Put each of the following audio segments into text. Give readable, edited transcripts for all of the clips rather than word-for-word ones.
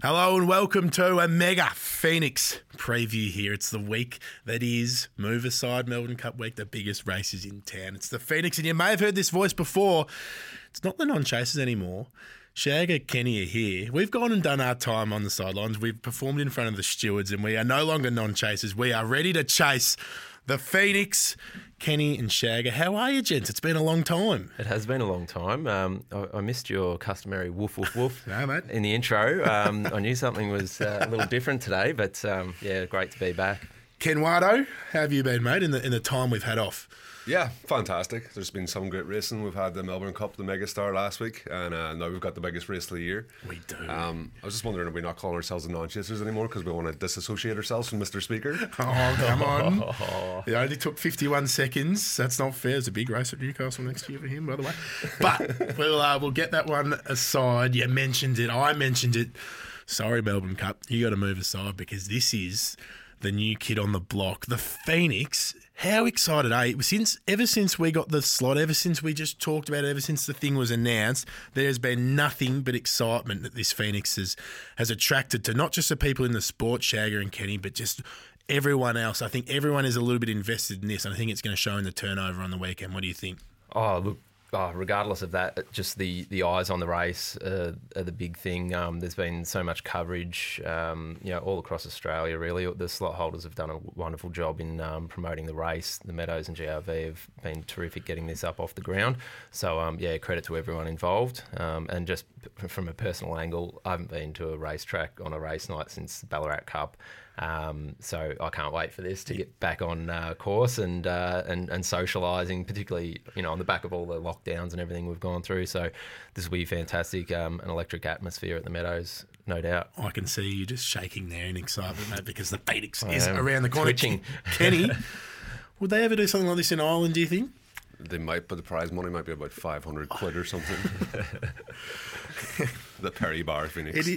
Hello and welcome to a mega Phoenix preview here. It's the week that is move aside Melbourne Cup week, the biggest races in town. It's the Phoenix, and you may have heard this voice before. It's not the non-chasers anymore. Shagger, Kenny are here. We've gone and done our time on the sidelines. We've performed in front of the stewards, and we are no longer non-chasers. We are ready to chase the Phoenix. Kenny and Shagger, how are you, gents? It's been a long time. It has been a long time. I missed your customary woof, woof, woof No, mate. in the intro. I knew something was a little different today, but yeah, great to be back. Ken Wado, how have you been, mate, in the time we've had off? Yeah, fantastic. There's been some great racing. We've had the Melbourne Cup, the Megastar last week, and now we've got the biggest race of the year. We do. I was just wondering if we're not calling ourselves the non-chasers anymore because we want to disassociate ourselves from Mr. Speaker. Oh, come on. It only took 51 seconds. That's not fair. There's a big race at Newcastle next year for him, by the way. But we'll get that one aside. You mentioned it. I mentioned it. Sorry, Melbourne Cup. You got to move aside because this is the new kid on the block, the Phoenix. How excited are you? Ever since we got the slot, ever since we just talked about it, ever since the thing was announced, there's been nothing but excitement that this Phoenix has attracted to not just the people in the sport, Shagger and Kenny, but just everyone else. I think everyone is a little bit invested in this, and I think it's going to show in the turnover on the weekend. What do you think? Oh, look, regardless of that, just the eyes on the race are the big thing. There's been so much coverage, all across Australia, really. The slot holders have done a wonderful job in promoting the race. The Meadows and GRV have been terrific getting this up off the ground. So, credit to everyone involved. And just from a personal angle, I haven't been to a racetrack on a race night since the Ballarat Cup. So I can't wait for this to get back on course and socialising, particularly on the back of all the lockdowns and everything we've gone through. So this will be fantastic, an electric atmosphere at the Meadows, no doubt. I can see you just shaking there in excitement, mate, because the Phoenix is around the corner. Twitching. Kenny, would they ever do something like this in Ireland, do you think? They might, but the prize money might be about 500 quid or something. The Perry Bar Phoenix.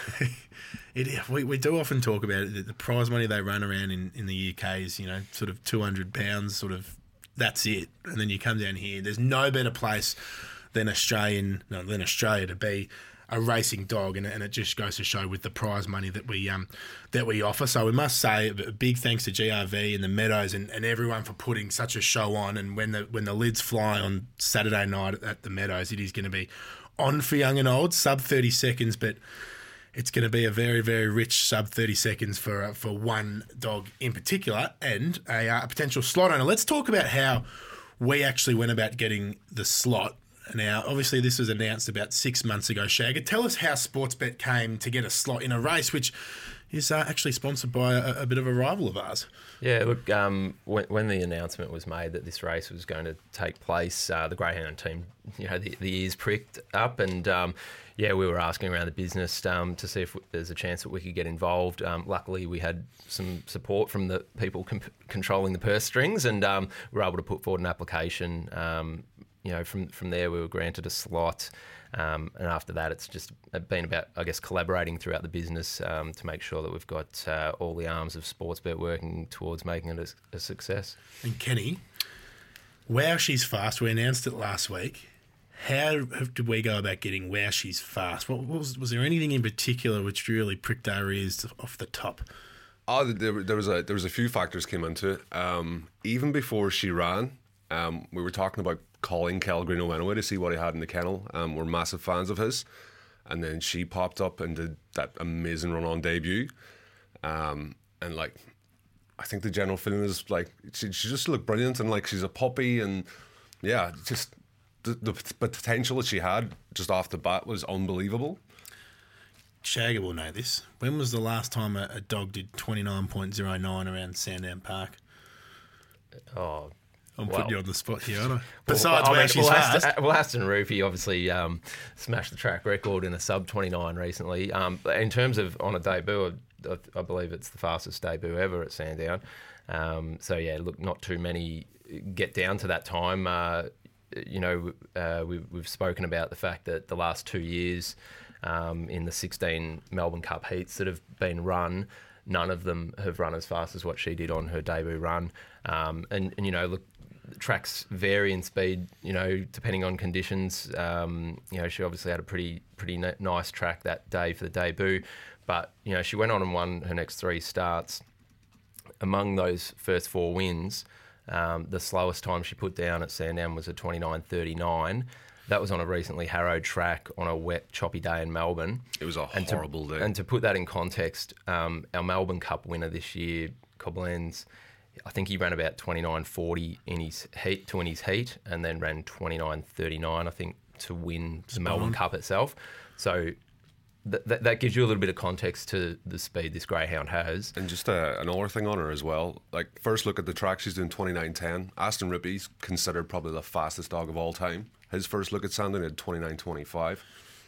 We do often talk about it. The prize money they run around in the UK is, sort of £200, sort of, that's it. And then you come down here. There's no better place than Australia to be a racing dog, and it just goes to show with the prize money that we offer. So we must say a big thanks to GRV and the Meadows and everyone for putting such a show on. And when the lids fly on Saturday night at the Meadows, it is going to be on for young and old, sub 30 seconds, but it's going to be a very, very rich sub 30 seconds for one dog in particular and a potential slot owner. Let's talk about how we actually went about getting the slot. Now, obviously, this was announced about 6 months ago. Shagger, tell us how Sportsbet came to get a slot in a race, which is actually sponsored by a bit of a rival of ours. Yeah, look, when the announcement was made that this race was going to take place, the Greyhound team, the ears pricked up, and we were asking around the business to see if there's a chance that we could get involved. Luckily, we had some support from the people controlling the purse strings, and we were able to put forward an application. From there, we were granted a slot. And after that, it's just been about, I guess, collaborating throughout the business to make sure that we've got all the arms of Sportsbet working towards making it a success. And Kenny, Wow She's Fast, we announced it last week. How did we go about getting Wow She's Fast? Was there anything in particular which really pricked our ears off the top? Oh, there was a few factors came into it. Even before she ran, we were talking about calling Calgreen Owenaway to see what he had in the kennel. We're massive fans of his. And then she popped up and did that amazing run-on debut. I think the general feeling is like she just looked brilliant and like she's a puppy, and yeah, just the potential that she had just off the bat was unbelievable. Shagger will know this. When was the last time a dog did 29.09 around Sandown Park? Oh, I'm putting you on the spot here, aren't I? Besides Wow She's Fast. Aston Roofi obviously smashed the track record in a sub 29 recently. In terms of on a debut, I believe it's the fastest debut ever at Sandown. Not too many get down to that time. We've spoken about the fact that the last 2 years in the 16 Melbourne Cup heats that have been run, none of them have run as fast as what she did on her debut run. Tracks vary in speed, depending on conditions. She obviously had a pretty nice track that day for the debut. But, she went on and won her next 3 starts. Among those first 4 wins, the slowest time she put down at Sandown was a 29.39. That was on a recently harrowed track on a wet, choppy day in Melbourne. It was a horrible day. And to put that in context, our Melbourne Cup winner this year, Koblenz, I think he ran about 29.40 in his heat, and then ran 29.39, I think, to win the Melbourne Cup itself. So that gives you a little bit of context to the speed this greyhound has. And just another thing on her as well. Like, first look at the track, she's doing 29.10. Aston Ruppy's considered probably the fastest dog of all time. His first look at Sandown had 29.25.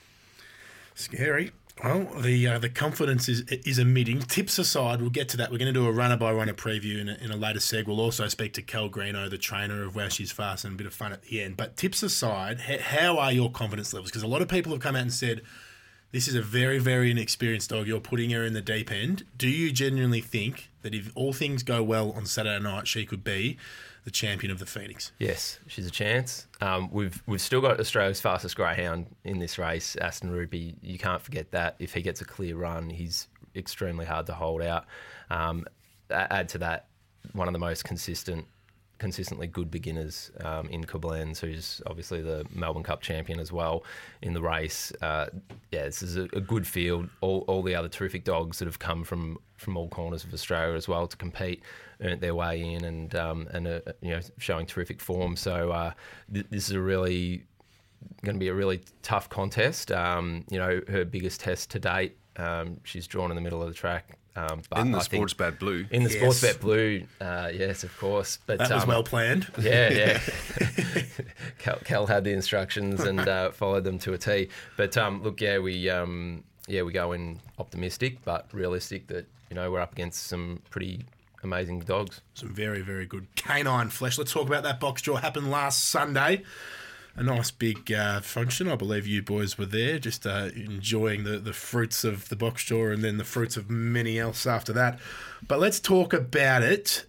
Scary. Well, the confidence is emitting. Tips aside, we'll get to that. We're going to do a runner-by-runner preview in a later seg. We'll also speak to Kel Greeno, the trainer of Wow She's Fast, and a bit of fun at the end. But tips aside, how are your confidence levels? Because a lot of people have come out and said, this is a very, very inexperienced dog. You're putting her in the deep end. Do you genuinely think that if all things go well on Saturday night, she could be the champion of the Phoenix? Yes, she's a chance. We've still got Australia's fastest greyhound in this race, Aston Ruppy. You can't forget that. If he gets a clear run, he's extremely hard to hold out. Add to that, one of the most consistently good beginners in Koblenz, who's obviously the Melbourne Cup champion as well in the race. This is a good field. All the other terrific dogs that have come from all corners of Australia as well to compete earned their way in and showing terrific form. So this is going to be a really tough contest. Her biggest test to date, she's drawn in the middle of the track. But in the Sportsbet Blue. In the Sportsbet Blue, yes, of course. But that was well planned. Yeah. Cal had the instructions and followed them to a T. But we go in optimistic but realistic that we're up against some pretty amazing dogs. Some very, very good canine flesh. Let's talk about that box draw. Happened last Sunday. A nice big function. I believe you boys were there, just enjoying the fruits of the box draw and then the fruits of many else after that. But let's talk about it.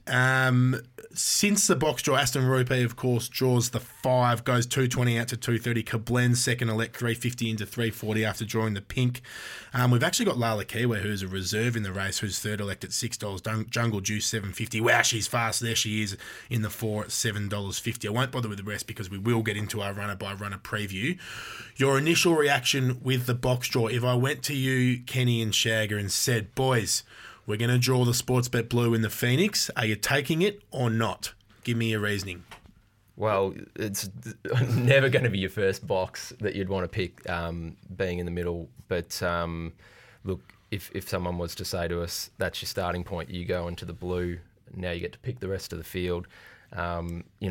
Since the box draw, Aston Ruppy, of course, draws the 5, goes 220 out to 230. Koblenz second elect 350 into 340 after drawing the pink. We've actually got Lala Kiwa, who's a reserve in the race, who's third elect at $6. Jungle Juice $7.50. Wow, she's fast. There she is in the 4 at $7.50. I won't bother with the rest because we will get into our runner-by-runner preview. Your initial reaction with the box draw, if I went to you, Kenny and Shagger, and said, boys, we're going to draw the Sportsbet Blue in the Phoenix. Are you taking it or not? Give me your reasoning. Well, it's never going to be your first box that you'd want to pick, being in the middle. But look, if someone was to say to us, that's your starting point, you go into the blue, now you get to pick the rest of the field. I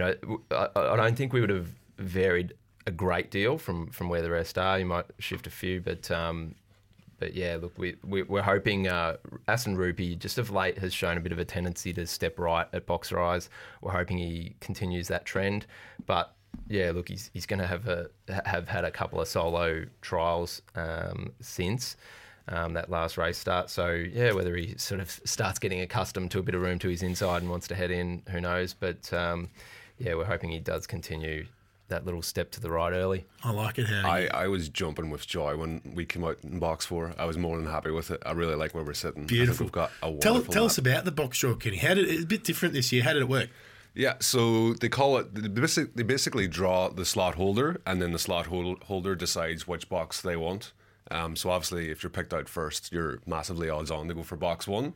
don't think we would have varied a great deal from where the rest are. You might shift a few, but yeah, look, we're hoping Aston Ruppy just of late has shown a bit of a tendency to step right at Boxer Eyes. We're hoping he continues that trend. But yeah, look, he's going to have had a couple of solo trials since that last race start. So yeah, whether he sort of starts getting accustomed to a bit of room to his inside and wants to head in, who knows? But yeah, we're hoping he does continue that little step to the right early. I like it how I was jumping with joy when we came out in box 4. I was more than happy with it. I really like where we're sitting. Beautiful. We've got a wonderful tell us about the box draw, Kenny. It's a bit different this year. How did it work? Yeah, so they basically draw the slot holder, and then the slot holder decides which box they want. So obviously, if you're picked out first, you're massively odds on to go for box 1.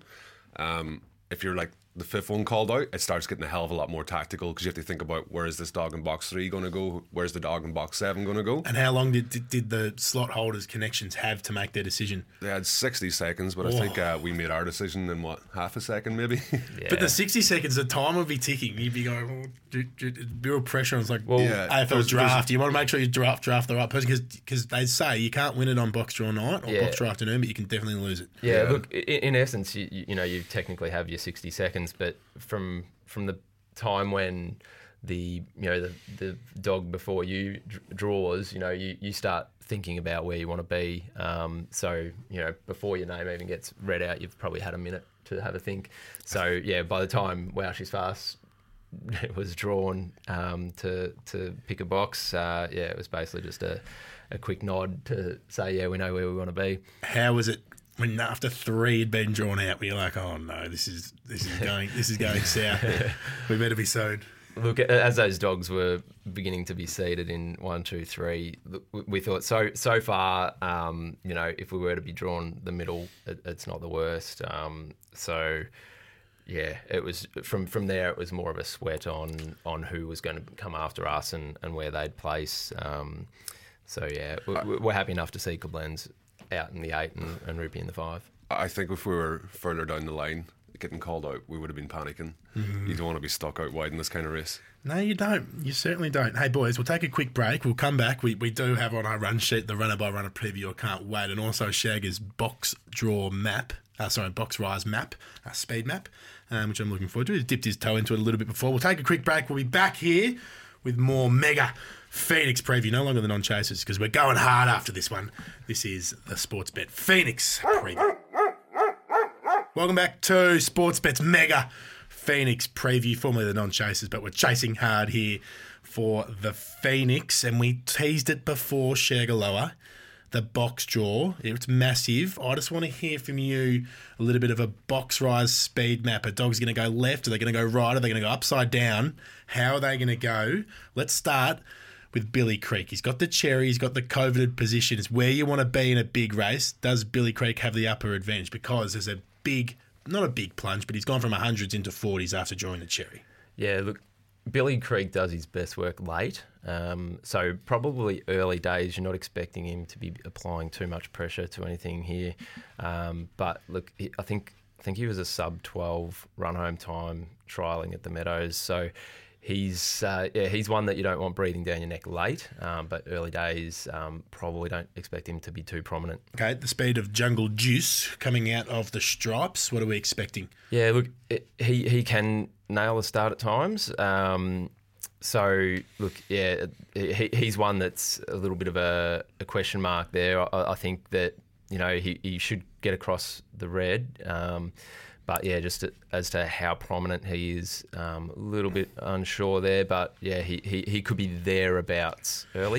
If you're like the 5th one called out, it starts getting a hell of a lot more tactical because you have to think about where is this dog in box 3 going to go, where's the dog in box 7 going to go. And how long did the slot holders' connections have to make their decision? They had 60 seconds, but I think we made our decision in half a second maybe. Yeah. But the 60 seconds, the time would be ticking. You'd be going, real pressure. It's like, AFL draft. You want to make sure you draft the right person because they say you can't win it on box draw night or box draw afternoon, but you can definitely lose it. Yeah, look, in essence, you technically have your 60 seconds, but from the time when the dog before you draws, you start thinking about where you want to be. So before your name even gets read out, you've probably had a minute to have a think. So yeah, by the time Wow She's Fast it was drawn to pick a box, it was basically just a quick nod to say, yeah, we know where we want to be. How was it when after 3 had been drawn out, we were like, oh no, this is going south. We better be soon. Look, as those dogs were beginning to be seeded in 1, 2, 3, we thought so far, if we were to be drawn the middle, it's not the worst. Yeah, it was from there. It was more of a sweat on who was going to come after us and where they'd place. We're happy enough to see Koblenz out in the 8 and Rupee in the 5. I think if we were further down the line, getting called out, we would have been panicking. You don't want to be stuck out wide in this kind of race. No, you don't. You certainly don't. Hey, boys, we'll take a quick break. We'll come back. We do have on our run sheet the runner-by-runner preview. I can't wait. And also Shagger's box rise map, speed map, which I'm looking forward to. He's dipped his toe into it a little bit before. We'll take a quick break. We'll be back here with more mega Phoenix preview. No longer the non-chasers because we're going hard after this one. This is the Sportsbet Phoenix preview. Welcome back to Sportsbet's Mega Phoenix preview, formerly the non-chasers, but we're chasing hard here for the Phoenix, and we teased it before, Shagaloa, the box draw. It's massive. I just want to hear from you a little bit of a box rise speed map. Are dogs going to go left? Are they going to go right? Are they going to go upside down? How are they going to go? Let's start with Billy Creek. He's got the cherry. He's got the coveted position. It's where you want to be in a big race. Does Billy Creek have the upper advantage? Because there's a big, not a big plunge, but he's gone from 100s into 40s after drawing the cherry. Yeah, look, Billy Creek does his best work late. So probably early days, you're not expecting him to be applying too much pressure to anything here. But look, I think he was a sub 12 run home time trialling at the Meadows. So he's one that you don't want breathing down your neck late, but early days, probably don't expect him to be too prominent. Okay, at the speed of Jungle Juice coming out of the stripes, what are we expecting? Yeah, look, he can nail a start at times. He's one that's a little bit of a question mark there. I think that, he should get across the red. But yeah, just as to how prominent he is, a little bit unsure there. But yeah, he could be thereabouts early.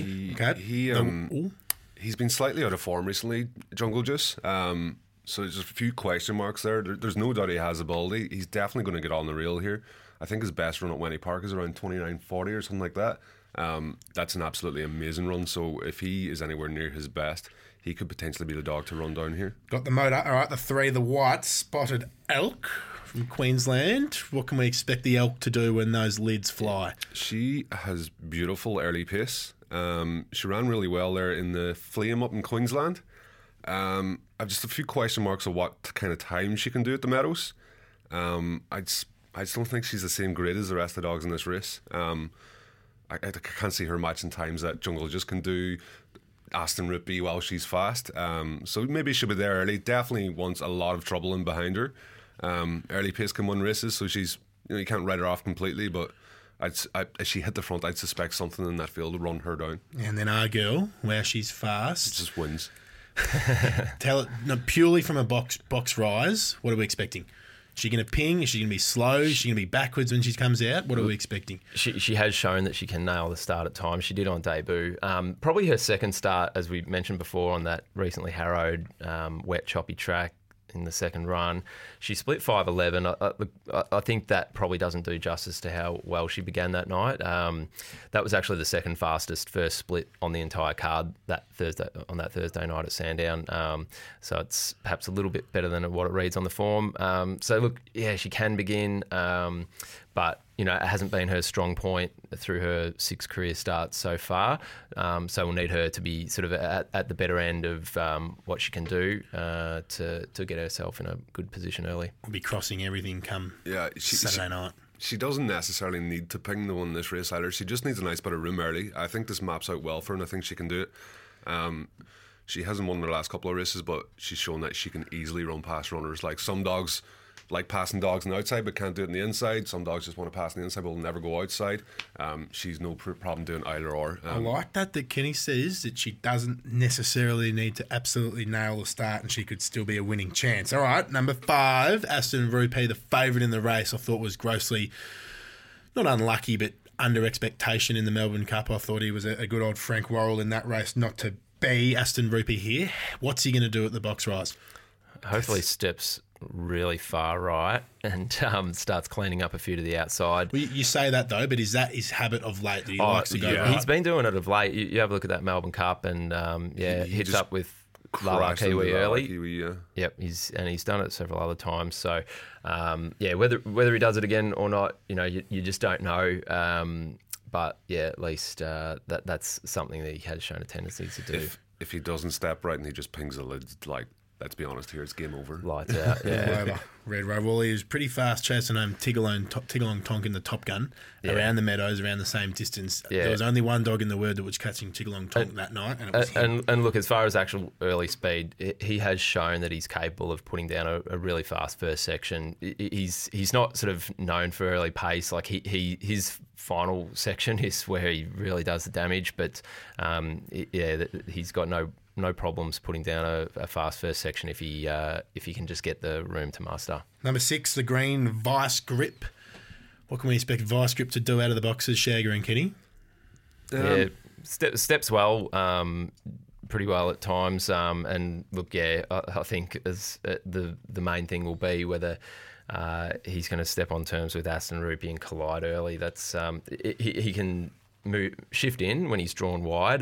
He's been slightly out of form recently, Jungle Juice. So there's a few question marks there. There's no doubt he has ability. He's definitely going to get on the rail here. I think his best run at Wenny Park is around 29.40 or something like that. That's an absolutely amazing run. So if he is anywhere near his best, he could potentially be the dog to run down here. Got the motor. All right, the 3, the white spotted elk from Queensland. What can we expect the elk to do when those lids fly? She has beautiful early pace. She ran really well there in the Flame up in Queensland. I've just a few question marks of what kind of time she can do at the Meadows. I just don't think she's the same grade as the rest of the dogs in this race. I can't see her matching times that Jungle just can do. Aston Rupee while she's fast. So maybe she'll be there early. Definitely wants a lot of trouble in behind her. Early pace can win races, so she's, you can't write her off completely, but as she hit the front, I'd suspect something in that field to run her down. And then our girl, where she's fast. It just wins. Tell it, no, purely from a box rise, what are we expecting? Is she going to ping? Is she going to be slow? Is she going to be backwards when she comes out? What are we expecting? She has shown that she can nail the start at times. She did on debut. Probably her second start, as we mentioned before, on that recently harrowed, wet, choppy track in the second run. She split 5.11. I think that probably doesn't do justice to how well she began that night. That was actually the second fastest first split on the entire card that Thursday night at Sandown. So it's perhaps a little bit better than what it reads on the form. So look, yeah, she can begin, but it hasn't been her strong point through her 6 career starts so far. So we'll need her to be sort of at the better end of what she can do to get herself in a good position early. We'll be crossing everything come Saturday night. She doesn't necessarily need to ping to win this race either. She just needs a nice bit of room early. I think this maps out well for her, and I think she can do it. She hasn't won the last couple of races, but she's shown that she can easily run past runners. Like some dogs like passing dogs on the outside but can't do it on the inside. Some dogs just want to pass on the inside but will never go outside. She's no problem doing either or. I like that Kenny says that she doesn't necessarily need to absolutely nail the start and she could still be a winning chance. All right, number 5, Aston Rupee, the favourite in the race, I thought was grossly, not unlucky, but under expectation in the Melbourne Cup. I thought he was a good old Frank Worrell in that race not to be Aston Rupee here. What's he going to do at the box rise? Hopefully steps really far right and starts cleaning up a few to the outside. Well, you say that though, but is that his habit of late that he likes to go right? He's been doing it of late. You have a look at that Melbourne Cup and he hits up with Lala Kiwi early. Yep, he's done it several other times. So whether he does it again or not, you just don't know. But yeah, at least that's something that he has shown a tendency to do. If he doesn't step right and he just pings the lids, like, let's be honest here, it's game over. Lights out, yeah. Red Rover. Well, he was pretty fast chasing home Tiggerlong Tonk in the Top Gun around the meadows, around the same distance. Yeah. There was only one dog in the word that was catching Tiggerlong Tonk that night, and it was him. And look, as far as actual early speed, he has shown that he's capable of putting down a really fast first section. He's not sort of known for early pace. Like his final section is where he really does the damage, but he's got no problems putting down a fast first section if he can just get the room to muster. Number 6, the green Vice Grip. What can we expect Vice Grip to do out of the boxes, Shagger and Kenny? Steps well, pretty well at times. And look, I think as the main thing will be whether he's going to step on terms with Aston Rupee and collide early. That's he can shift in when he's drawn wide.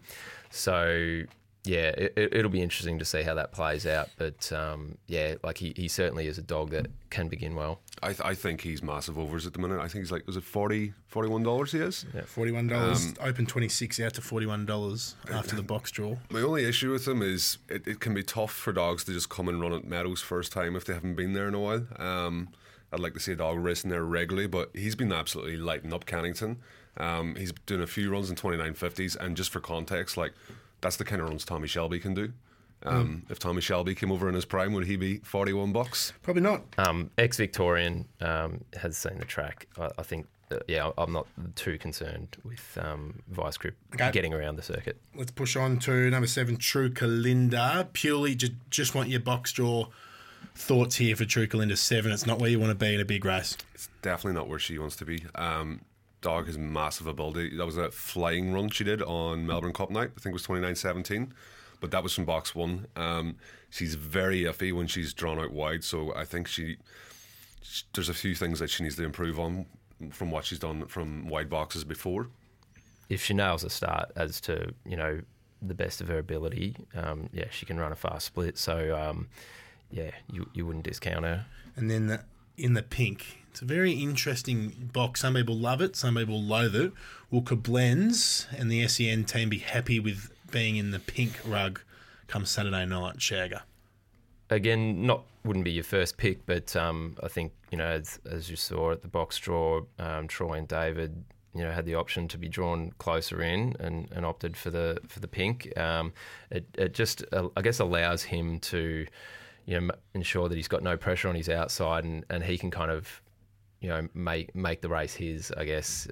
Yeah, it'll be interesting to see how that plays out. But, he certainly is a dog that can begin well. I think he's massive overs at the minute. I think he's like, was it $41 he is? Yeah, $41. Open 26 out to $41 after the box draw. My only issue with him is it can be tough for dogs to just come and run at meadows first time if they haven't been there in a while. I'd like to see a dog racing there regularly, but he's been absolutely lighting up Cannington. He's doing a few runs in 29.50s, and just for context, like, that's the kind of runs Tommy Shelby can do. If Tommy Shelby came over in his prime, would he be $41? Probably not. Ex-Victorian has seen the track. I think, I'm not too concerned with Vice Grip getting around the circuit. Let's push on to number 7, True Kalinda. Purely just want your box draw thoughts here for True Kalinda 7. It's not where you want to be in a big race. It's definitely not where she wants to be. Dog has massive ability. That was a flying run she did on Melbourne Cup night. I think it was 29.17, but that was from box 1. She's very iffy when she's drawn out wide, so I think there's a few things that she needs to improve on from what she's done from wide boxes before. If she nails a start as to the best of her ability, she can run a fast split. So you wouldn't discount her. And then in the pink. It's a very interesting box. Some people love it, some people loathe it. Will Koblenz and the SEN team be happy with being in the pink rug come Saturday night, Shagger? Again, wouldn't be your first pick, but I think, as you saw at the box draw, Troy and David, had the option to be drawn closer in and opted for the pink. It just, I guess, allows him to, ensure that he's got no pressure on his outside and he can kind of, make the race his, I guess.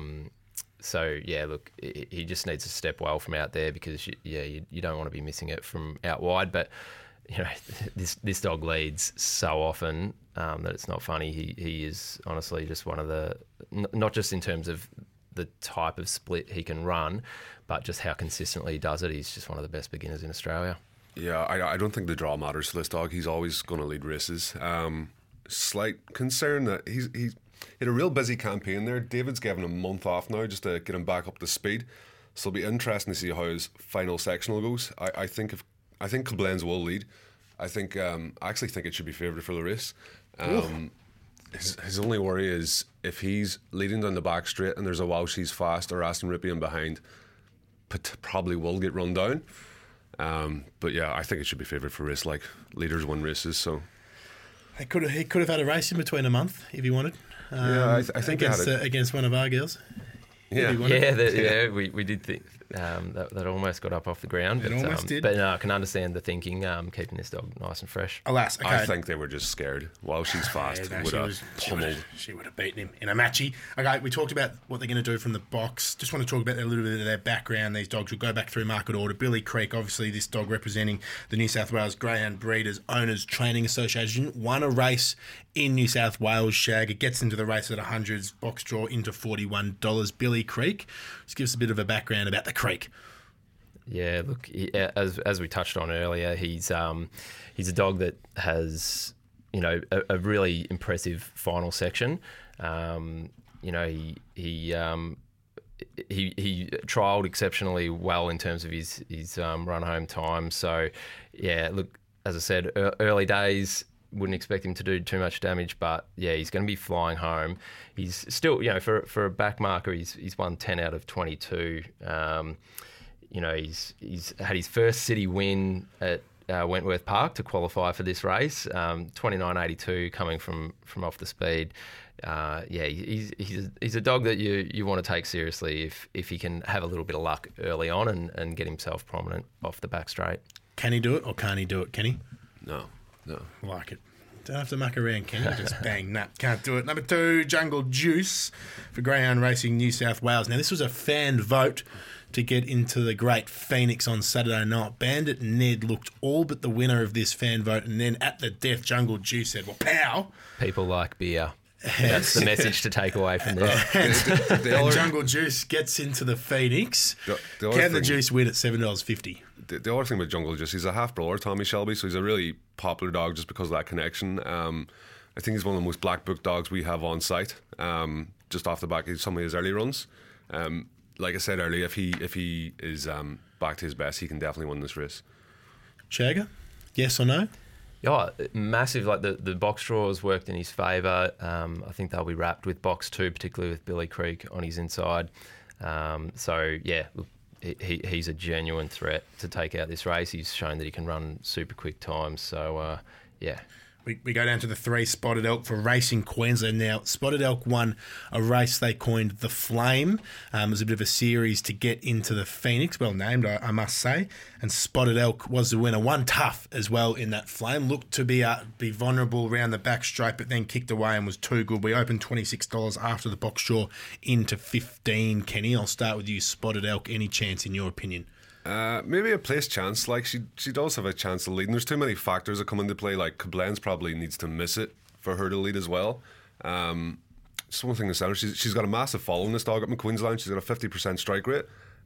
Look, he just needs to step well from out there because you don't want to be missing it from out wide. But this dog leads so often that it's not funny. He is honestly just one of the, not just in terms of the type of split he can run, but just how consistently he does it. He's just one of the best beginners in Australia. Yeah, I don't think the draw matters for this dog. He's always going to lead races. Slight concern that he had a real busy campaign there. David's given him a month off now just to get him back up to speed. So it'll be interesting to see how his final sectional goes. I think Koblenz will lead. I actually think it should be favoured for the race. His only worry is if he's leading down the back straight and there's a Wow She's Fast or Aston Rupee in behind, probably will get run down. But yeah, I think it should be favoured for race. Like, leaders win races, so he could have had a race in between a month if he wanted. I think against one of our girls. Yeah, we did think that almost got up off the ground. It almost did. But no, I can understand the thinking, keeping this dog nice and fresh. Alas, okay. I think they were just scared. While she's fast, she would have beaten him in a matchy. Okay, we talked about what they're going to do from the box. Just want to talk about a little bit of their background. These dogs will go back through market order. Billy Creek, obviously this dog representing the New South Wales Greyhound Breeders Owners Training Association, won a race in New South Wales. Shag, it gets into the race at 100s, box draw into $41. Billy Creek. Just give us a bit of a background about the Creek. Yeah, look, as we touched on earlier, he's a dog that has, you know, a really impressive final section. You know, he trialled exceptionally well in terms of his run home time. So, yeah, look, as I said, early days, wouldn't expect him to do too much damage, but yeah, he's going to be flying home. He's still, you know, for a back marker, he's won 10 out of 22. You know, he's had his first city win at Wentworth Park to qualify for this race. 29.82 coming from off the speed. Yeah, he's a dog that you want to take seriously if he can have a little bit of luck early on and get himself prominent off the back straight. Can he do it or can't he do it? Can he? No. Like it. Don't have to muck around, can you? Just bang, nah, can't do it. Number 2, Jungle Juice for Greyhound Racing New South Wales. Now, this was a fan vote to get into the Great Phoenix on Saturday night. Bandit Ned looked all but the winner of this fan vote, and then at the death, Jungle Juice said, well, pow. People like beer. That's the message to take away from that. And Jungle Juice gets into the Phoenix. Can the Juice win at $7.50? The other thing with Jungle Juice, he's a half-brother, Tommy Shelby, so he's a really popular dog just because of that connection. I think he's one of the most black book dogs we have on site, just off the back of some of his early runs. Like I said earlier, if he is back to his best, he can definitely win this race. Shagger, yes or no? Yeah, massive. Like the box draws worked in his favour. I think they'll be wrapped with box 2, particularly with Billy Creek on his inside. So yeah, look, he's a genuine threat to take out this race. He's shown that he can run super quick times. So yeah. We go down to the 3, Spotted Elk for Racing Queensland. Now, Spotted Elk won a race they coined the Flame. It was a bit of a series to get into the Phoenix. Well named, I must say. And Spotted Elk was the winner. Won tough as well in that Flame. Looked to be vulnerable around the back straight, but then kicked away and was too good. We opened $26 after the box draw into $15. Kenny, I'll start with you. Spotted Elk, any chance in your opinion? Maybe a place chance. Like she does have a chance to lead, and there's too many factors that come into play. Like Koblenz probably needs to miss it for her to lead as well. Just one thing to say, she's got a massive following, this dog up in Queensland. She's got a 50% strike rate.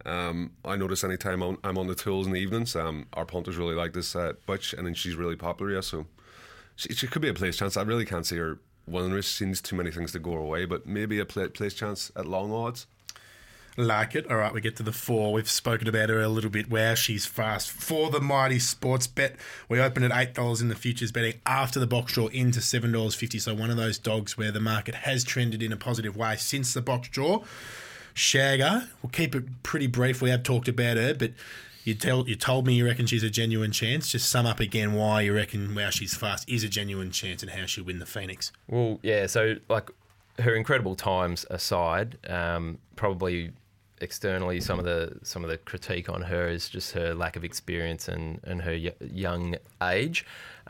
I notice anytime I'm on the tools in the evenings, our punters really like this butch, and then she's really popular. Yeah, so she could be a place chance. I really can't see her winning race. She needs too many things to go her way, but maybe a place chance at long odds. Like it. All right, we get to the 4. We've spoken about her a little bit. Wow, she's fast. For the Mighty Sports Bet, we opened at $8 in the futures betting after the box draw into $7.50. So one of those dogs where the market has trended in a positive way since the box draw. Shagger, we'll keep it pretty brief. We have talked about her, but you told me you reckon she's a genuine chance. Just sum up again why you reckon Wow She's Fast is a genuine chance and how she'll win the Phoenix. Well, yeah, so like her incredible times aside, probably externally some of the critique on her is just her lack of experience and her young age.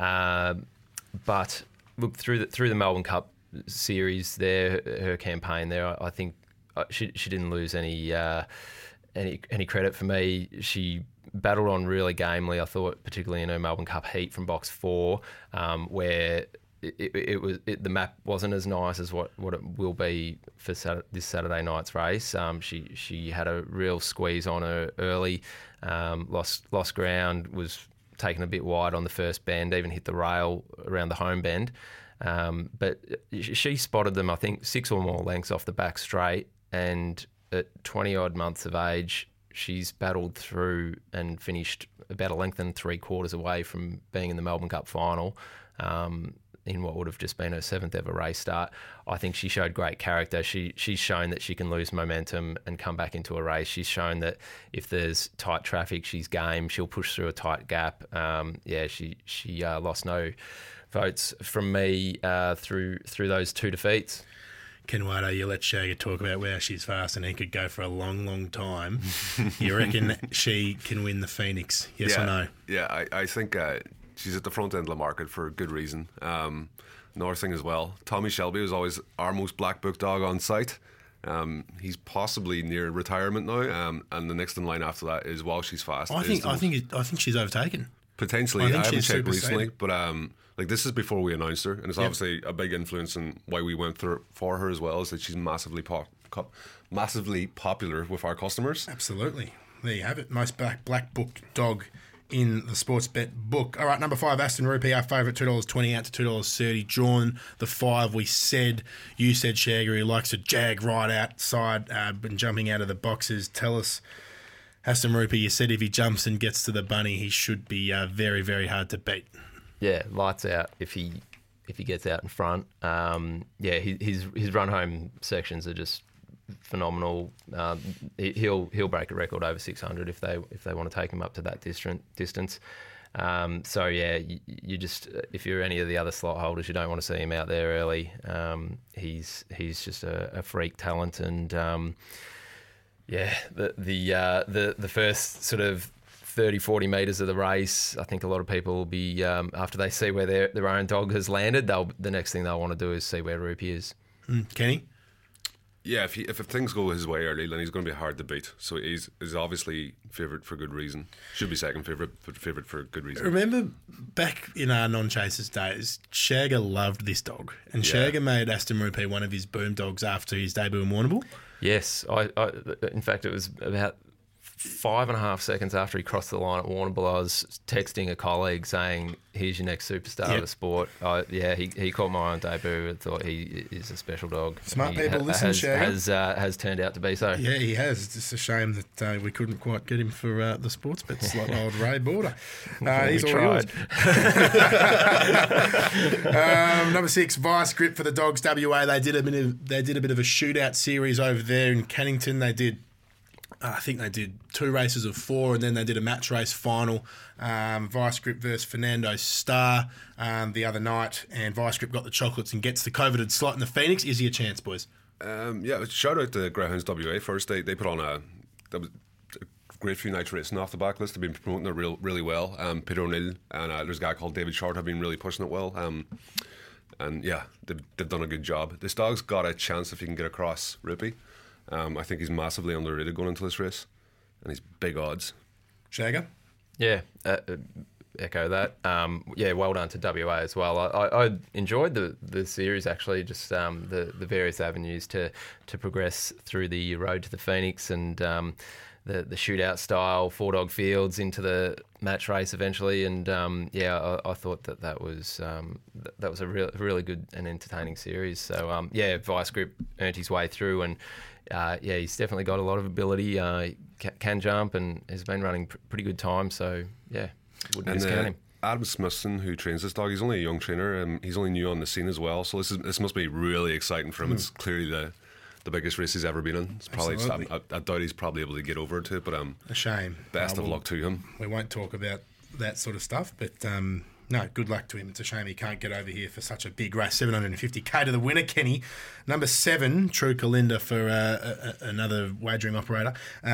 But look, through the Melbourne Cup series there, her campaign there, I think she didn't lose any credit for me. She battled on really gamely, I thought, particularly in her Melbourne Cup heat from box 4, where the map wasn't as nice as what it will be for this Saturday night's race. She had a real squeeze on her early, lost ground, was taken a bit wide on the first bend, even hit the rail around the home bend. But she spotted them, I think, 6 or more lengths off the back straight, and at 20-odd months of age, she's battled through and finished about a length and 3/4 away from being in the Melbourne Cup final. In what would have just been her 7th ever race start. I think she showed great character. She's shown that she can lose momentum and come back into a race. She's shown that if there's tight traffic, she's game. She'll push through a tight gap. She lost no votes from me through those 2 defeats. Kenwado, you let Shagger talk about Wow She's Fast and he could go for a long, long time. You reckon she can win the Phoenix? Yes or no? Yeah, I think she's at the front end of the market for a good reason. Another thing as well, Tommy Shelby was always our most black book dog on site. He's possibly near retirement now, and the next in line after that is Wow She's Fast. I think she's overtaken. Potentially, I haven't checked recently, but like this is before we announced her, and it's obviously a big influence in why we went through for her as well. Is that she's massively popular with our customers. Absolutely. There you have it. Most black book dog in the sports bet book. All right, number 5, Aston Rupee, our favourite, $2.20 out to $2.30. Drawn the 5. You said Shagger, he likes to jag right outside, been jumping out of the boxes. Tell us, Aston Rupee, you said if he jumps and gets to the bunny, he should be very, very hard to beat. Yeah, lights out if he gets out in front. His run home sections are just phenomenal. He'll break a record over 600 if they want to take him up to that distance. You just, if you're any of the other slot holders, you don't want to see him out there early. He's just a freak talent, and the first sort of 30, 40 metres of the race, I think a lot of people will be, after they see where their own dog has landed, the next thing they'll want to do is see where Rupee is. Kenny? Yeah, if things go his way early, then he's going to be hard to beat. So he's obviously favourite for good reason. Should be second favourite, but favourite for good reason. Remember back in our non-chasers days, Shagger loved this dog. And Shagger made Aston Rupee one of his boom dogs after his debut in Warrnambool. Yes. In fact, it was about 5.5 seconds after he crossed the line at Warrnambool, I was texting a colleague saying, "Here's your next superstar of the sport." He caught my own debut and thought he is a special dog. Smart people listen, Shagger. Has turned out to be so. Yeah, he has. It's just a shame that we couldn't quite get him for the sports bet slot, old Ray Border. He's all yours. Number 6, Vice Grip for the Dogs WA. They did a bit of a shootout series over there in Cannington. I think they did 2 races of 4, and then they did a match race final. Vice Grip versus Fernando Star the other night, and Vice Grip got the chocolates and gets the coveted slot in the Phoenix. Is he a chance, boys? Shout out to Greyhounds WA first. They put on a great few nights racing off the backlist. They've been promoting it really well. Peter O'Neill and there's a guy called David Short have been really pushing it well. They've done a good job. This dog's got a chance if he can get across Rupee. I think he's massively underrated going into this race, and he's big odds. Shagger? Yeah, echo that. Well done to WA as well. I enjoyed the series actually, just the various avenues to progress through the road to the Phoenix, and the shootout style 4-dog fields into the match race eventually, and I thought that was a really good and entertaining series. So Vice Grip earned his way through, and he's definitely got a lot of ability. Can jump and has been running pretty good time. So wouldn't discount him. Adam Smithson, who trains this dog, he's only a young trainer. He's only new on the scene as well. So this must be really exciting for him. It's clearly the biggest race he's ever been in. It's probably I doubt he's probably able to get over to it, but a shame. Best of luck to him. We won't talk about that sort of stuff, but no, good luck to him. It's a shame he can't get over here for such a big race. $750K to the winner, Kenny. Number 7, True Kalinda for another wagering operator.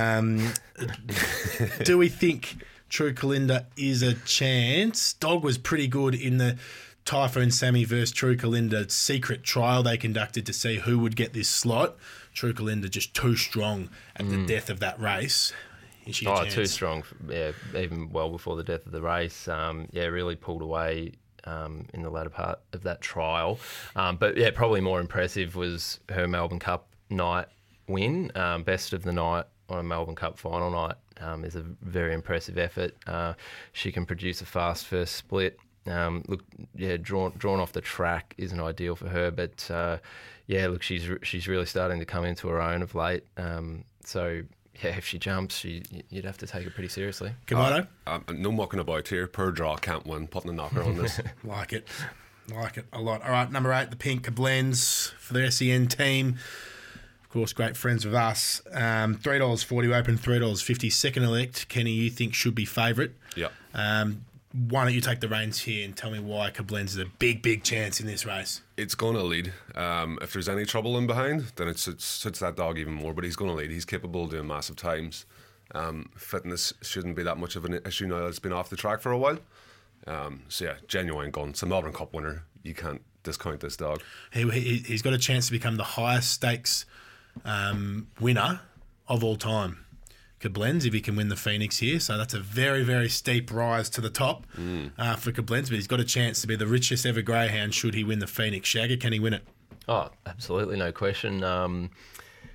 Do we think True Kalinda is a chance? Dog was pretty good in the Typhoon Sammy versus True Kalinda secret trial they conducted to see who would get this slot. True Kalinda just too strong at the death of that race. Too strong. Yeah, even well before the death of the race. Really pulled away in the latter part of that trial. But probably more impressive was her Melbourne Cup night win. Best of the night on a Melbourne Cup final night is a very impressive effort. She can produce a fast first split. Drawn off the track isn't ideal for her, but she's really starting to come into her own of late. If she jumps, you'd have to take it pretty seriously. Kamado? No mucking about here. Per draw, can't win. Putting a knocker on this. Like it a lot. All right, number 8, the Pink Blends for the SEN team. Of course, great friends with us. $3.40 open, $3.50 second elect. Kenny, you think should be favourite. Yeah. Why don't you take the reins here and tell me why Kablens is a big chance in this race? It's going to lead. If there's any trouble in behind, then it suits that dog even more. But he's going to lead. He's capable of doing massive times. Fitness shouldn't be that much of an issue now that it's been off the track for a while. Genuine gun. It's a Melbourne Cup winner. You can't discount this dog. He's got a chance to become the highest stakes winner of all time. Kablens, if he can win the Phoenix here. So that's a very, very steep rise to the top for Kablens, but he's got a chance to be the richest ever greyhound should he win the Phoenix. Shagger, can he win it? Oh, absolutely, no question.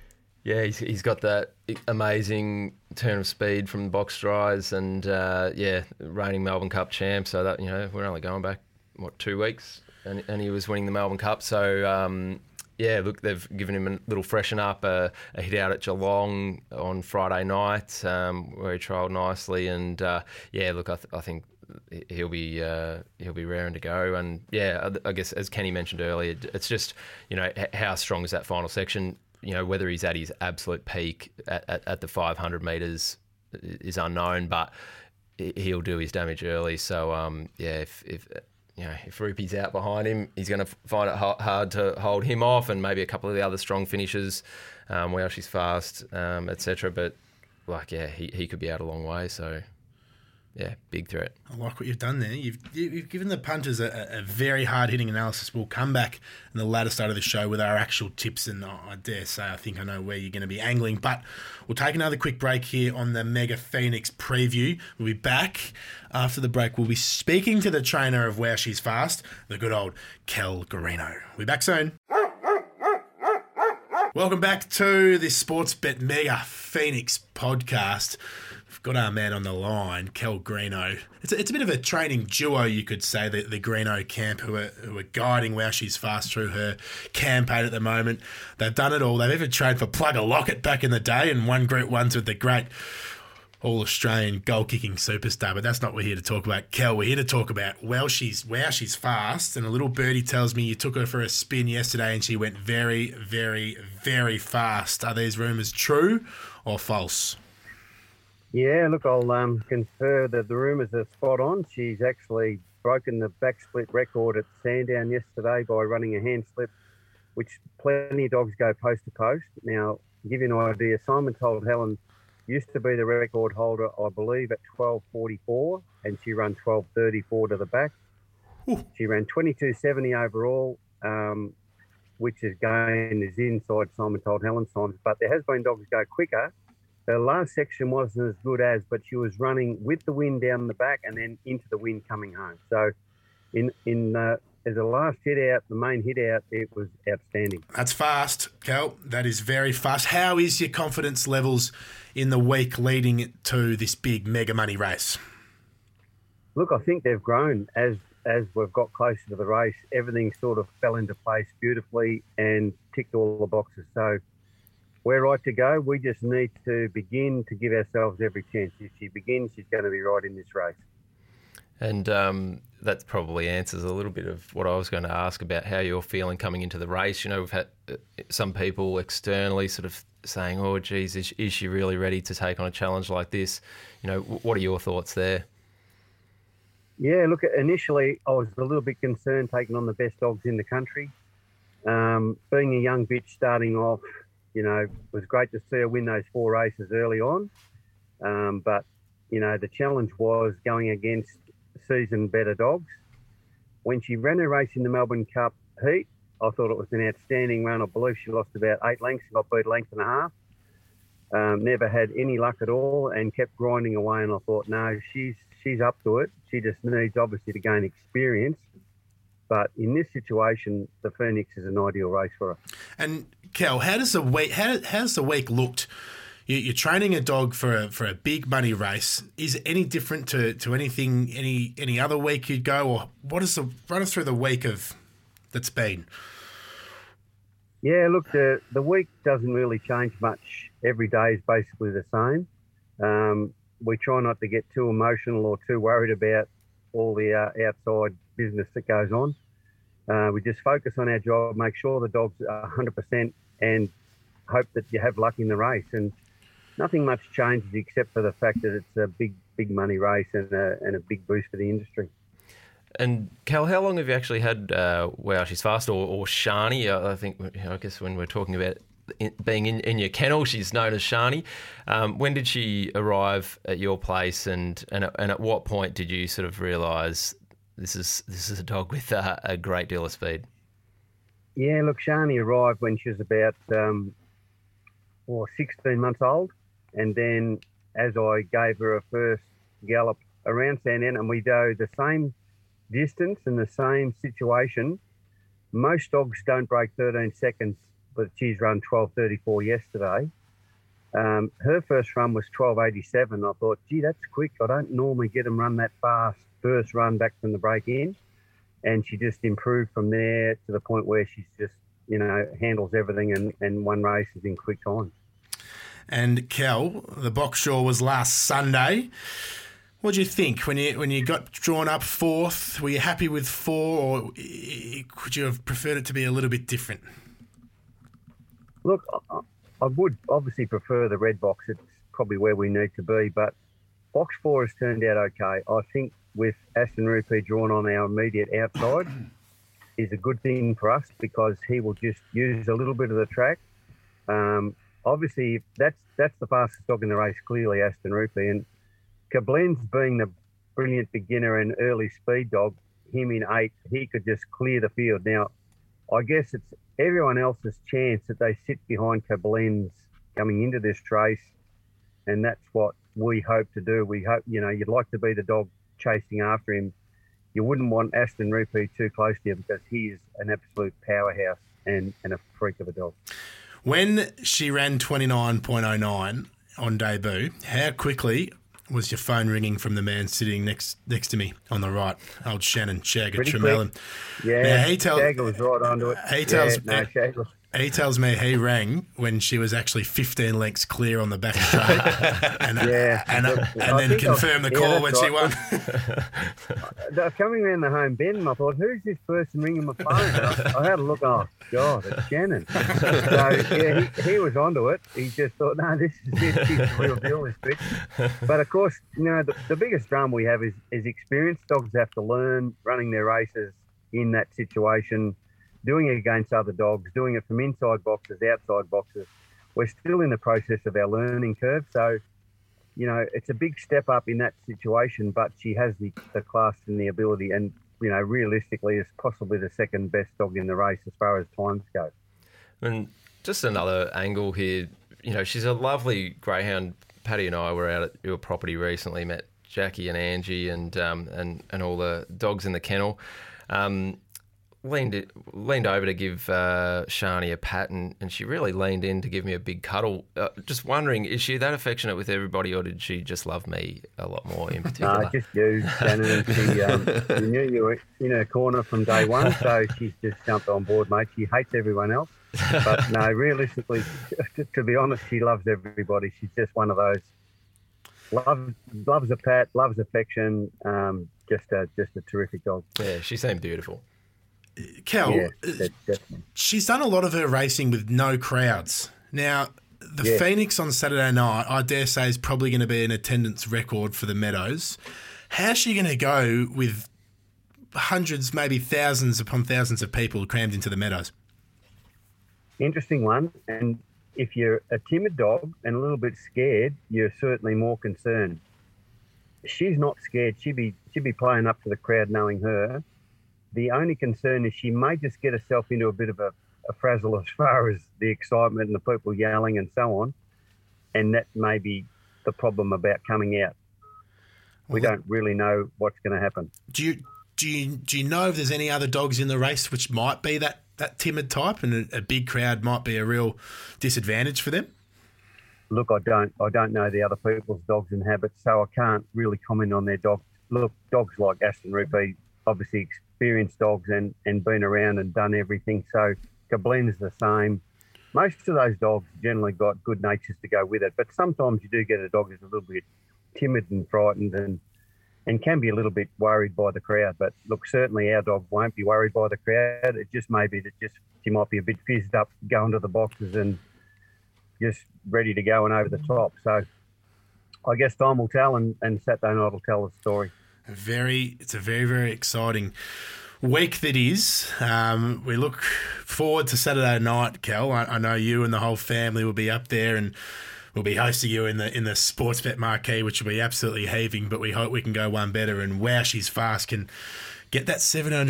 Yeah, he's got that amazing turn of speed from box tries, and reigning Melbourne Cup champ. So that we're only going back 2 weeks, and he was winning the Melbourne Cup. So look, they've given him a little freshen up, a hit out at Geelong on Friday night, where he trialled nicely, and I think he'll be raring to go. And I guess as Kenny mentioned earlier, it's just how strong is that final section. Whether he's at his absolute peak at the 500 metres is unknown, but he'll do his damage early. So if Rupi's out behind him, he's going to find it hard to hold him off, and maybe a couple of the other strong finishers, where she's fast, etc. But he could be out a long way. So. Yeah, big threat. I like what you've done there. You've given the punters a very hard-hitting analysis. We'll come back in the latter start of the show with our actual tips, and I dare say I think I know where you're going to be angling. But we'll take another quick break here on the Mega Phoenix preview. We'll be back after the break. We'll be speaking to the trainer of Where She's Fast, the good old Kel Garino. We'll be back soon. Welcome back to the Sportsbet Mega Phoenix podcast. Got our man on the line, Kel Greeno. It's a bit of a training duo, you could say, the Greeno camp, who are guiding Wow She's Fast through her campaign at the moment. They've done it all. They've even trained for Plugger Lockett back in the day and won Group 1s with the great All-Australian goal-kicking superstar. But that's not what we're here to talk about, Kel. We're here to talk about Wow She's Fast. And a little birdie tells me you took her for a spin yesterday and she went very, very, very fast. Are these rumours true or false? Yeah, look, I'll confer that the rumours are spot on. She's actually broken the back split record at Sandown yesterday by running a hand slip, which plenty of dogs go post to post. Now, to give you an idea, Simon Told Helen used to be the record holder, I believe, at 12.44, and she ran 12.34 to the back. Ooh. She ran 22.70 overall, which again is inside Simon Told Helen's times, but there has been dogs go quicker. The last section wasn't as good as, but she was running with the wind down the back and then into the wind coming home. So as a last hit out, the main hit out, it was outstanding. That's fast, Kel. That is very fast. How is your confidence levels in the week leading to this big mega money race? Look, I think they've grown as we've got closer to the race. Everything sort of fell into place beautifully and ticked all the boxes. So we're right to go. We just need to begin to give ourselves every chance. If she begins, she's going to be right in this race. And that probably answers a little bit of what I was going to ask about how you're feeling coming into the race. We've had some people externally sort of saying, oh, geez, is she really ready to take on a challenge like this? What are your thoughts there? Yeah, look, initially I was a little bit concerned taking on the best dogs in the country. Being a young bitch starting off, it was great to see her win those 4 races early on. But, the challenge was going against seasoned better dogs. When she ran her race in the Melbourne Cup heat, I thought it was an outstanding run. I believe she lost about 8 lengths and got beat a length and a half. Never had any luck at all and kept grinding away. And I thought, no, she's up to it. She just needs, obviously, to gain experience. But in this situation, the Phoenix is an ideal race for her. And Kel, how's the week looked? You're training a dog for a big money race. Is it any different to anything any other week you'd go, or run us through the week that's been? Yeah, look, the week doesn't really change much. Every day is basically the same. We try not to get too emotional or too worried about all the outside business that goes on. We just focus on our job, make sure the dog's 100%, and hope that you have luck in the race. And nothing much changes except for the fact that it's a big money race and a big boost for the industry. And Cal, how long have you actually had Wow She's Fast or Shani? I guess when we're talking about being in your kennel, she's known as Shani. When did she arrive at your place, and at what point did you sort of realise this is a dog with a great deal of speed? Yeah, look, Shani arrived when she was about 16 months old, and then as I gave her a first gallop around Sandown, and we go the same distance and the same situation, most dogs don't break 13 seconds, but she's run 12.34 yesterday. her first run was 12:87. I thought, gee, that's quick. I don't normally get them run that fast first run back from the break in. And she just improved from there to the point where she's just, handles everything and one race is in quick time. And Kel, the Boxshaw was last Sunday. What do you think when you got drawn up fourth? Were you happy with 4, or could you have preferred it to be a little bit different? Look, I would obviously prefer the red box. It's probably where we need to be, but box 4 has turned out okay. I think with Aston Rupee drawn on our immediate outside is a good thing for us because he will just use a little bit of the track. Obviously, that's the fastest dog in the race, clearly, Aston Rupee. And Koblenz being the brilliant beginner and early speed dog, him in 8, he could just clear the field. Now, I guess it's everyone else's chance that they sit behind Koblenz coming into this race, and that's what we hope to do. We hope, you'd like to be the dog chasing after him. You wouldn't want Aston Rupee too close to you because he is an absolute powerhouse and a freak of a dog. When she ran 29.09 on debut, how quickly was your phone ringing from the man sitting next to me on the right, old Shannon Shagger Tremelin? Yeah, Shagger was right onto it. He tells me he rang when she was actually 15 lengths clear on the back straight, and then confirmed the call when she won. They're coming around the home bend, and I thought, who's this person ringing my phone? I had a look. Oh God, it's Shannon. So he was onto it. He just thought, no, this is it. She's the real deal, this bitch. But of course, the biggest drum we have is experienced dogs have to learn running their races in that situation. Doing it against other dogs, doing it from inside boxes, outside boxes. We're still in the process of our learning curve. So, it's a big step up in that situation, but she has the class and the ability and, realistically is possibly the second best dog in the race as far as times go. And just another angle here, she's a lovely greyhound. Paddy and I were out at your property recently, met Jackie and Angie and all the dogs in the kennel. Leaned over to give Shani a pat, and she really leaned in to give me a big cuddle. Just wondering, is she that affectionate with everybody, or did she just love me a lot more in particular? No, just you, Shannon. She knew you were in her corner from day one, so she's just jumped on board, mate. She hates everyone else. But no, realistically, to be honest, she loves everybody. She's just one of those. Loves a pat, loves affection. Just a terrific dog. Yeah, she seemed beautiful. Kel, she's done a lot of her racing with no crowds. Now, the Phoenix on Saturday night, I dare say, is probably going to be an attendance record for the Meadows. How's she going to go with hundreds, maybe thousands upon thousands of people crammed into the Meadows? Interesting one. And if you're a timid dog and a little bit scared, you're certainly more concerned. She's not scared. She'd be playing up to the crowd knowing her. The only concern is she may just get herself into a bit of a frazzle as far as the excitement and the people yelling and so on, and that may be the problem about coming out. We don't really know what's going to happen. Do you know if there's any other dogs in the race which might be that timid type, and a big crowd might be a real disadvantage for them? Look, I don't know the other people's dogs and habits, so I can't really comment on their dogs. Look, dogs like Aston Rupee, obviously experienced dogs and been around and done everything. So Koblenz the same. Most of those dogs generally got good natures to go with it, but sometimes you do get a dog that's a little bit timid and frightened and can be a little bit worried by the crowd. But look, certainly our dog won't be worried by the crowd. It just may be that she might be a bit fizzed up going to the boxes and just ready to go and over the top. So I guess time will tell and Saturday night will tell the story. It's a very, very exciting week that is. We look forward to Saturday night, Kel. I know you and the whole family will be up there, and we'll be hosting you in the Sportsbet marquee, which will be absolutely heaving, but we hope we can go one better, and Wow She's Fast can get that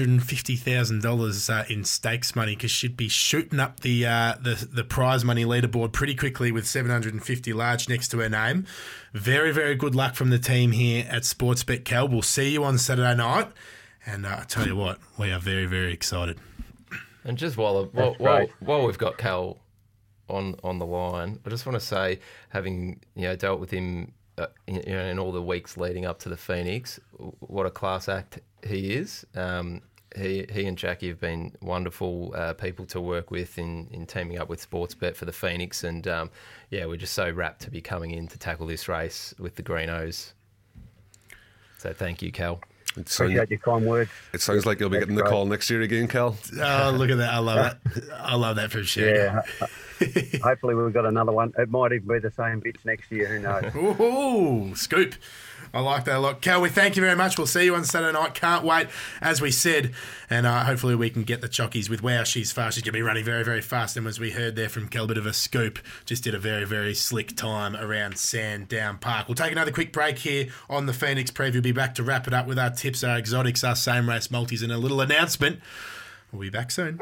$750,000 in stakes money, because she'd be shooting up the prize money leaderboard pretty quickly with 750 large next to her name. Very, very good luck from the team here at Sportsbet, Cal. We'll see you on Saturday night, and I tell you what, we are very, very excited. And just while we've got Cal on the line, I just want to say, having dealt with him in all the weeks leading up to the Phoenix, what a class act he is. He and Jackie have been wonderful people to work with in teaming up with Sportsbet for the Phoenix, and we're just so rapt to be coming in to tackle this race with the Greenos. So thank you, Cal. Appreciate your kind words. It sounds like you'll be getting the call next year again, Cal. Oh, look at that. I love that. I love that from Shane. Yeah. Hopefully we've got another one. It might even be the same bitch next year. Who knows? Ooh, scoop. I like that a lot. Cal, we thank you very much. We'll see you on Saturday night. Can't wait, as we said. And hopefully we can get the chockies with Wow, She's Fast. She's going to be running very, very fast. And as we heard there from Cal, a bit of a scoop. Just did a very, very slick time around Sandown Park. We'll take another quick break here on the Phoenix preview. We'll be back to wrap it up with our tips, our exotics, our same race multis, and a little announcement. We'll be back soon.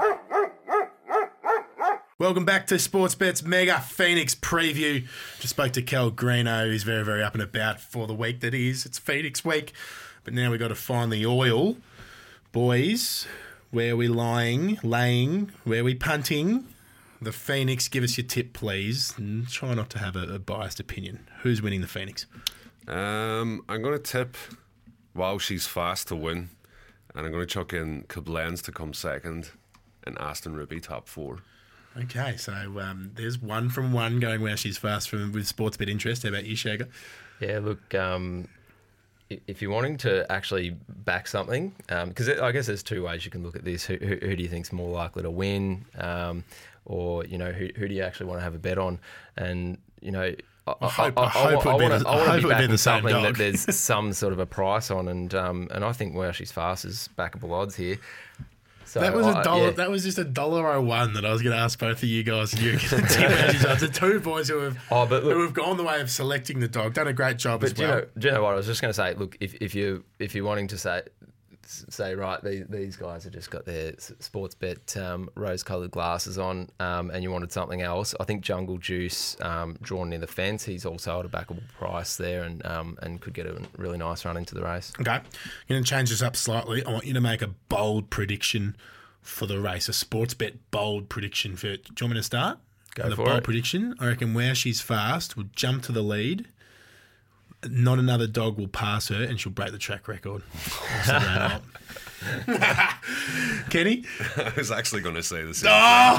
Welcome back to Sportsbet's Mega Phoenix preview. Just spoke to Cal Greeno, who's very, very up and about for the week that is. It's Phoenix week, but now we've got to find the oil. Boys, where are we laying, where are we punting? The Phoenix, give us your tip, please. And try not to have a biased opinion. Who's winning the Phoenix? I'm going to tip Wow, She's Fast to win, and I'm going to chuck in Koblenz to come second and Aston Ruby top 4. Okay, so there's 1 from 1 going Where She's Fast with Sportsbet interest. How about you, Shagger? Yeah, look, if you're wanting to actually back something, because I guess there's 2 ways you can look at this. Who do you think's more likely to win, or who do you actually want to have a bet on? And I want to be backing something that there's some sort of a price on, and I think Where She's Fast is backable odds here. So that was $1. Yeah. That was just $1.01 that I was going to ask both of you guys. And you're going to tip out the 2 boys who have gone the way of selecting the dog, done a great job as well. Do you know what I was just going to say? Look, if you're wanting to say right, these guys have just got their Sportsbet rose-coloured glasses on, and you wanted something else, I think Jungle Juice, drawn near the fence, he's also at a backable price there, and could get a really nice run into the race. Okay, I'm going to change this up slightly. I want you to make a bold prediction for the race, a Sportsbet bold prediction. Do you want me to start? Go for bold it. prediction. I reckon Where She's Fast will jump to the lead. Not another dog will pass her, and she'll break the track record. Kenny? I was actually going to say the same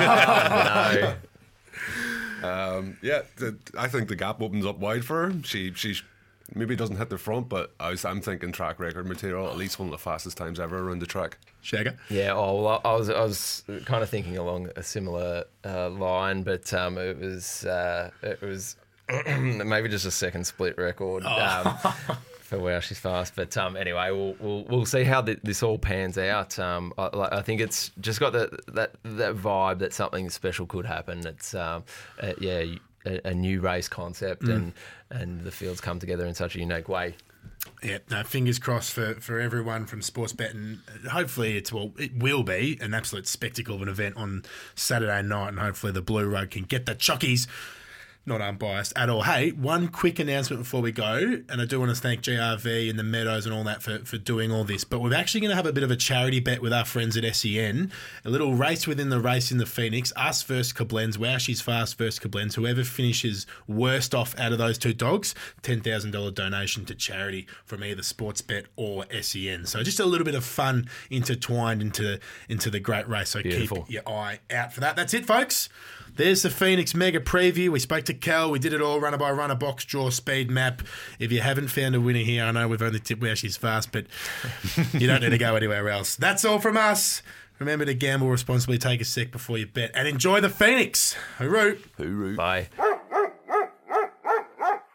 thing. I think the gap opens up wide for her. She maybe doesn't hit the front, but I'm thinking track record material, at least one of the fastest times ever around the track. Shagger? Yeah, I was kind of thinking along a similar line, but it was maybe just a second split record for Wow She's Fast. But anyway, we'll see how this all pans out. I think it's just got that vibe that something special could happen. It's a new race concept, and the fields come together in such a unique way. Yeah, no, fingers crossed for everyone from Sportsbet, and hopefully it will be an absolute spectacle of an event on Saturday night, and hopefully the Blue Rug can get the chockies. Not unbiased at all. Hey, one quick announcement before we go, and I do want to thank GRV and the Meadows and all that for doing all this, but we're actually going to have a bit of a charity bet with our friends at SEN, a little race within the race in the Phoenix, us versus Koblenz, Wow She's Fast versus Koblenz. Whoever finishes worst off out of those 2 dogs, $10,000 donation to charity from either Sportsbet or SEN. So just a little bit of fun intertwined into the great race. So Beautiful. Keep your eye out for that. That's it, folks. There's the Phoenix Mega Preview. We spoke to Cal. We did it all, runner by runner, box draw, speed map. If you haven't found a winner here, I know we've only tipped Where She's Fast, but you don't need to go anywhere else. That's all from us. Remember to gamble responsibly, take a sec before you bet, and enjoy the Phoenix. Hooroo. Bye.